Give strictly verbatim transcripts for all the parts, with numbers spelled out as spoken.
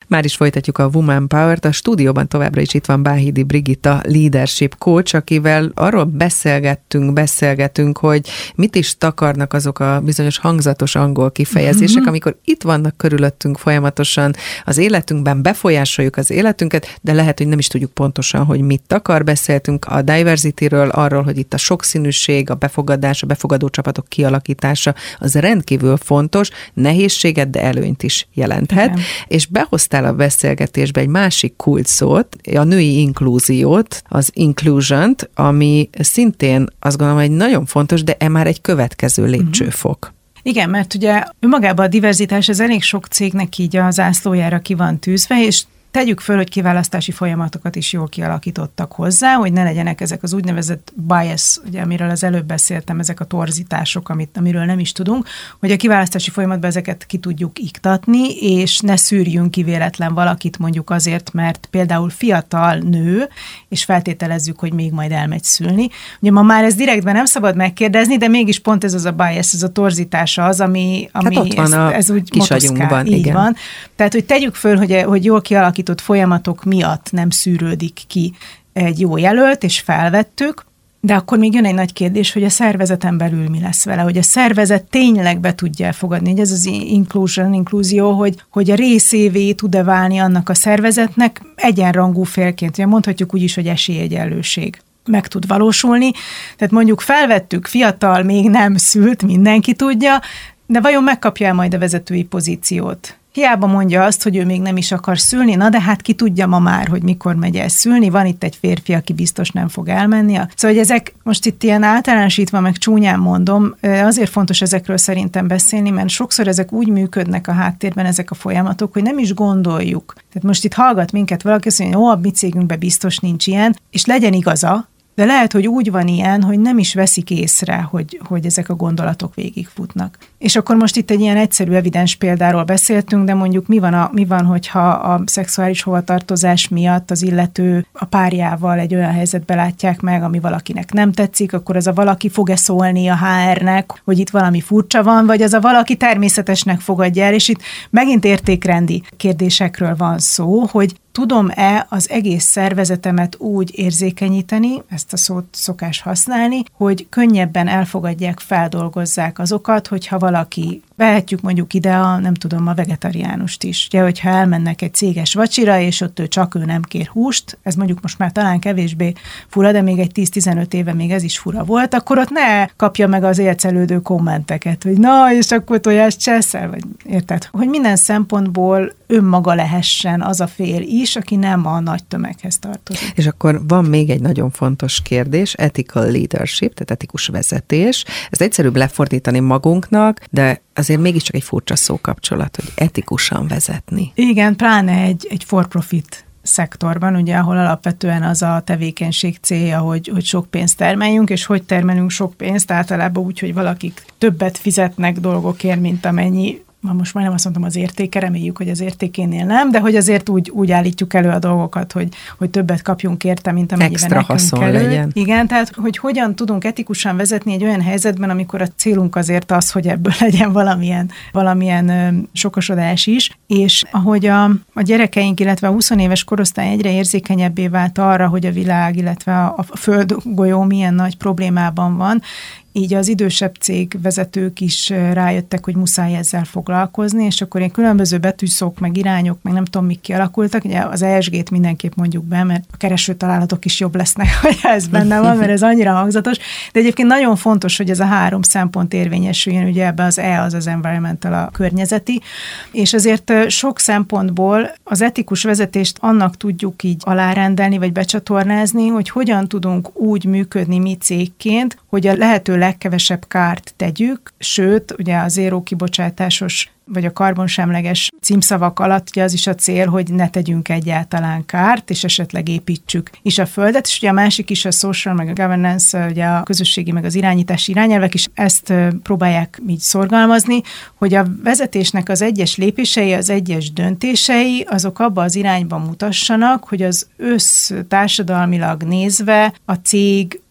Már is folytatjuk a Woman Power-t. A stúdióban továbbra is itt van Báhidi Brigitta, leadership coach, akivel arról beszélgettünk, beszélgetünk, hogy mit is takarnak azok a bizonyos hangzatos angol kifejezések, mm-hmm. amikor itt vannak körülöttünk folyamatosan az életünkben, befolyásoljuk az életünket, de lehet, hogy nem is tudjuk pontosan, hogy mit takar. Beszéltünk a diversity-ről, arról, hogy itt a sokszínűség, a befogadás, a befogadó csapatok kialakítása, az rendkívül fontos, nehézséget, de előnyt is jelenthet. Igen. És behoztál a beszélgetésbe egy másik kulcsszót, a női inklúziót, az inclusion-t, ami szintén azt gondolom, hogy nagyon fontos, de e már egy következő lépcsőfok. Igen, mert ugye önmagában a diverzitás, ez elég sok cégnek így a zászlójára ki van tűzve, és tegyük föl, hogy kiválasztási folyamatokat is jól kialakítottak hozzá, hogy ne legyenek ezek az úgynevezett bias, ugye, amiről az előbb beszéltem, ezek a torzítások, amit, amiről nem is tudunk, hogy a kiválasztási folyamatban ezeket ki tudjuk iktatni, és ne szűrjünk ki véletlen valakit mondjuk azért, mert például fiatal nő, és feltételezzük, hogy még majd elmegy szülni. Ugye ma már ez direktben nem szabad megkérdezni, de mégis pont ez az a bias, ez a torzítása az, ami, ami hát ott van ez, ez úgy motoszkál. Így igen. van. Tehát, hogy tegyük föl, hogy, hogy jól kialakított folyamatok miatt nem szűrődik ki egy jó jelölt, és felvettük, de akkor még jön egy nagy kérdés, hogy a szervezeten belül mi lesz vele, hogy a szervezet tényleg be tudja elfogadni, hogy ez az inclusion, inkluzió, hogy, hogy a részévé tud-e válni annak a szervezetnek egyenrangú félként. Ugye mondhatjuk úgy is, hogy esélyegyenlőség meg tud valósulni. Tehát mondjuk felvettük, fiatal, még nem szült, mindenki tudja, de vajon megkapja majd a vezetői pozíciót? Hiába mondja azt, hogy ő még nem is akar szülni, na de hát ki tudja ma már, hogy mikor megy el szülni, van itt egy férfi, aki biztos nem fog elmenni. Szóval, hogy ezek most itt ilyen általánosítva, meg csúnyán mondom, azért fontos ezekről szerintem beszélni, mert sokszor ezek úgy működnek a háttérben, ezek a folyamatok, hogy nem is gondoljuk. Tehát most itt hallgat minket valaki, azt mondja, hogy ó, a mi cégünkben biztos nincs ilyen, és legyen igaza, de lehet, hogy úgy van ilyen, hogy nem is veszik észre, hogy, hogy ezek a gondolatok végigfutnak. És akkor most itt egy ilyen egyszerű, evidens példáról beszéltünk, de mondjuk mi van, a, mi van, hogyha a szexuális hovatartozás miatt az illető a párjával egy olyan helyzetbe látják meg, ami valakinek nem tetszik, akkor az a valaki fog-e szólni a há ernek, hogy itt valami furcsa van, vagy az a valaki természetesnek fogadja el, és itt megint értékrendi kérdésekről van szó, hogy tudom-e az egész szervezetemet úgy érzékenyíteni, ezt a szót szokás használni, hogy könnyebben elfogadják, feldolgozzák azokat, hogyha valaki, vehetjük mondjuk ide a, nem tudom, a vegetariánust is. Ugye, hogyha elmennek egy céges vacsira, és ott ő csak ő nem kér húst, ez mondjuk most már talán kevésbé fura, de még egy tíz-tizenöt éve még ez is fura volt, akkor ott ne kapja meg az élcelődő kommenteket, hogy na, és akkor tojást cseszel, vagy érted? Hogy minden szempontból önmaga lehessen az a fél is, aki nem a nagy tömeghez tartozik. És akkor van még egy nagyon fontos kérdés, ethical leadership, tehát etikus vezetés. Ezt egyszerűbb lefordítani magunknak, de azért mégiscsak egy furcsa szókapcsolat, hogy etikusan vezetni. Igen, pláne egy, egy for-profit szektorban, ugye, ahol alapvetően az a tevékenység célja, hogy, hogy sok pénzt termeljünk, és hogy termelünk sok pénzt, általában úgy, hogy valakik többet fizetnek dolgokért, mint amennyi, ma most majdnem azt mondtam az értéke, reméljük, hogy az értékénél nem, de hogy azért úgy, úgy állítjuk elő a dolgokat, hogy, hogy többet kapjunk érte, mint amennyiben nekünk elő. Legyen. Igen, tehát hogy hogyan tudunk etikusan vezetni egy olyan helyzetben, amikor a célunk azért az, hogy ebből legyen valamilyen, valamilyen ö, sokosodás is, és ahogy a, a gyerekeink, illetve a huszonéves korosztály egyre érzékenyebbé vált arra, hogy a világ, illetve a, a földgolyó milyen nagy problémában van, így az idősebb cégvezetők is rájöttek, hogy muszáj ezzel foglalkozni, és akkor ilyen különböző betűszók, meg irányok, meg nem tudom, mik kialakultak. Ugye az E S G-t mindenképp mondjuk be, mert a keresőtalálatok is jobb lesznek, hogy ez benne van, mert ez annyira hangzatos. De egyébként nagyon fontos, hogy ez a három szempont érvényesüljön, ugye ebbe az E az az environmental, a környezeti, és azért sok szempontból az etikus vezetést annak tudjuk így alárendelni, vagy becsatornázni, hogy hogyan tudunk úgy működni mi cégként, hogy a lehető legkevesebb kárt tegyük, sőt, ugye a zéró kibocsátásos vagy a karbonsemleges címszavak alatt ugye az is a cél, hogy ne tegyünk egyáltalán kárt, és esetleg építsük is a földet, és ugye a másik is a social, meg a governance, ugye a közösségi, meg az irányítási irányelvek is ezt próbálják így szorgalmazni, hogy a vezetésnek az egyes lépései, az egyes döntései, azok abba az irányba mutassanak, hogy az össz társadalmilag nézve a cég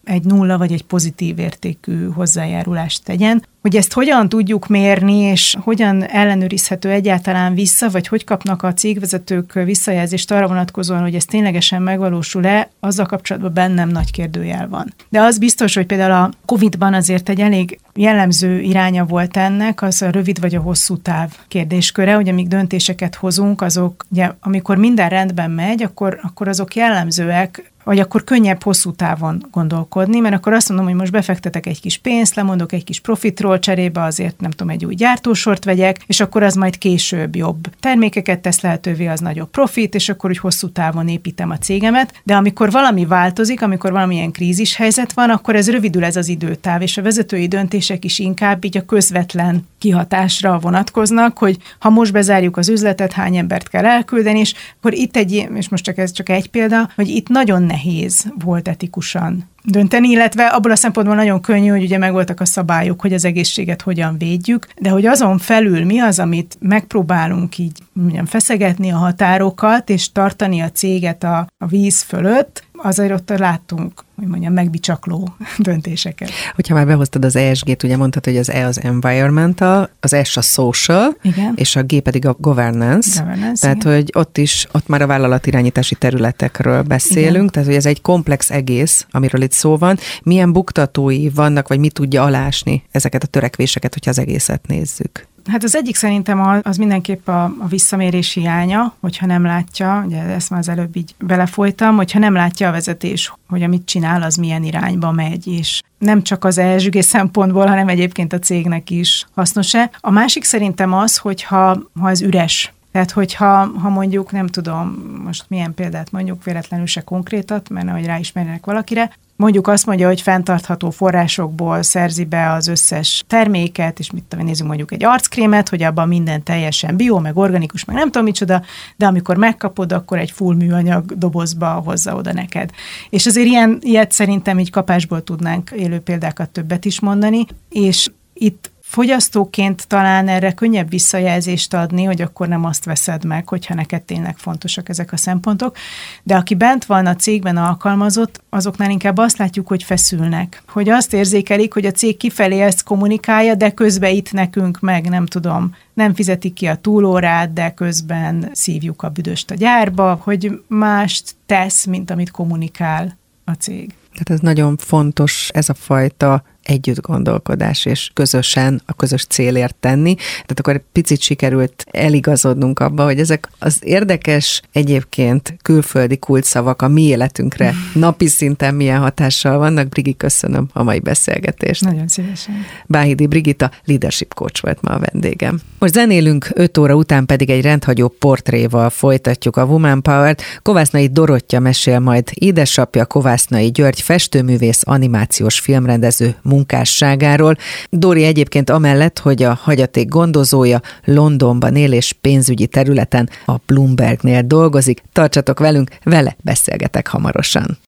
egy nulla vagy egy pozitív értékű hozzájárulást tegyen. Hogy ezt hogyan tudjuk mérni, és hogyan ellenőrizhető egyáltalán vissza, vagy hogy kapnak a cégvezetők visszajelzést arra vonatkozóan, hogy ez ténylegesen megvalósul-e, azzal kapcsolatban bennem nagy kérdőjel van. De az biztos, hogy például a Covidban azért egy elég jellemző iránya volt ennek, az a rövid vagy a hosszú táv kérdésköre, hogy amíg döntéseket hozunk, azok, ugye, amikor minden rendben megy, akkor, akkor azok jellemzőek, vagy akkor könnyebb hosszú távon gondolkodni, mert akkor azt mondom, hogy most befektetek egy kis pénzt, lemondok egy kis profitról, cserébe azért nem tudom, egy új gyártósort vegyek, és akkor az majd később jobb termékeket tesz lehetővé, az nagyobb profit, és akkor úgy hosszú távon építem a cégemet. De amikor valami változik, amikor valamilyen krízis helyzet van, akkor ez rövidül ez az időtáv, és a vezetői döntések is inkább így a közvetlen kihatásra vonatkoznak, hogy ha most bezárjuk az üzletet, hány embert kell elküldeni, és akkor itt egy, és most csak ez csak egy példa, hogy itt nagyon nehéz volt etikusan dönteni, illetve abból a szempontból nagyon könnyű, hogy ugye megvoltak a szabályok, hogy az egészséget hogyan védjük, de hogy azon felül mi az, amit megpróbálunk így mondjam, feszegetni a határokat, és tartani a céget a, a víz fölött, azért ott láttunk, hogy mondjam, megbicsakló döntéseket. Hogyha már behoztad az E S G-t, ugye mondtad, hogy az E az environmental, az S a social, igen, és a G pedig a governance. governance tehát, igen. Hogy ott is, ott már a vállalatirányítási területekről beszélünk, igen. Tehát, hogy ez egy komplex egész, amiről itt szó van. Milyen buktatói vannak, vagy mi tudja alásni ezeket a törekvéseket, hogyha az egészet nézzük? Hát az egyik szerintem az mindenképp a, a visszamérés hiánya, hogyha nem látja, ugye ezt már az előbb így belefolytam, hogyha nem látja a vezetés, hogy amit csinál, az milyen irányba megy, és nem csak az E S G szempontból, hanem egyébként a cégnek is hasznos-e. A másik szerintem az, hogyha ha ez üres. Tehát, hogyha ha mondjuk, nem tudom, most milyen példát mondjuk, véletlenül se konkrétat, mert nehogy ráismerjenek valakire, mondjuk azt mondja, hogy fenntartható forrásokból szerzi be az összes terméket, és mit tudom, nézzünk mondjuk egy arckrémet, hogy abban minden teljesen bio, meg organikus, meg nem tudom micsoda, de amikor megkapod, akkor egy full műanyag dobozba hozza oda neked. És azért ilyen, ilyet szerintem így kapásból tudnánk élő példákat többet is mondani, és itt fogyasztóként talán erre könnyebb visszajelzést adni, hogy akkor nem azt veszed meg, hogyha neked tényleg fontosak ezek a szempontok. De aki bent van a cégben alkalmazott, azoknál inkább azt látjuk, hogy feszülnek. Hogy azt érzékelik, hogy a cég kifelé ezt kommunikálja, de közben itt nekünk meg, nem tudom, nem fizetik ki a túlórát, de közben szívjuk a büdöst a gyárba, hogy mást tesz, mint amit kommunikál a cég. Tehát ez nagyon fontos, ez a fajta együtt gondolkodás, és közösen a közös célért tenni. Tehát akkor picit sikerült eligazodnunk abba, hogy ezek az érdekes egyébként külföldi kulcsszavak a mi életünkre napi szinten milyen hatással vannak. Brigi, köszönöm a mai beszélgetést. Nagyon szívesen. Báhidi Brigitta, leadership coach volt ma a vendégem. Most zenélünk, öt óra után pedig egy rendhagyó portréval folytatjuk a Woman Power-t. Kovásznai Dorottya mesél majd édesapja Kovásznai György festőművész, animációs filmrendező munkásságáról. Dori egyébként amellett, hogy a hagyaték gondozója, Londonban él és pénzügyi területen a Bloombergnél dolgozik. Tartsatok velünk, vele beszélgetek hamarosan.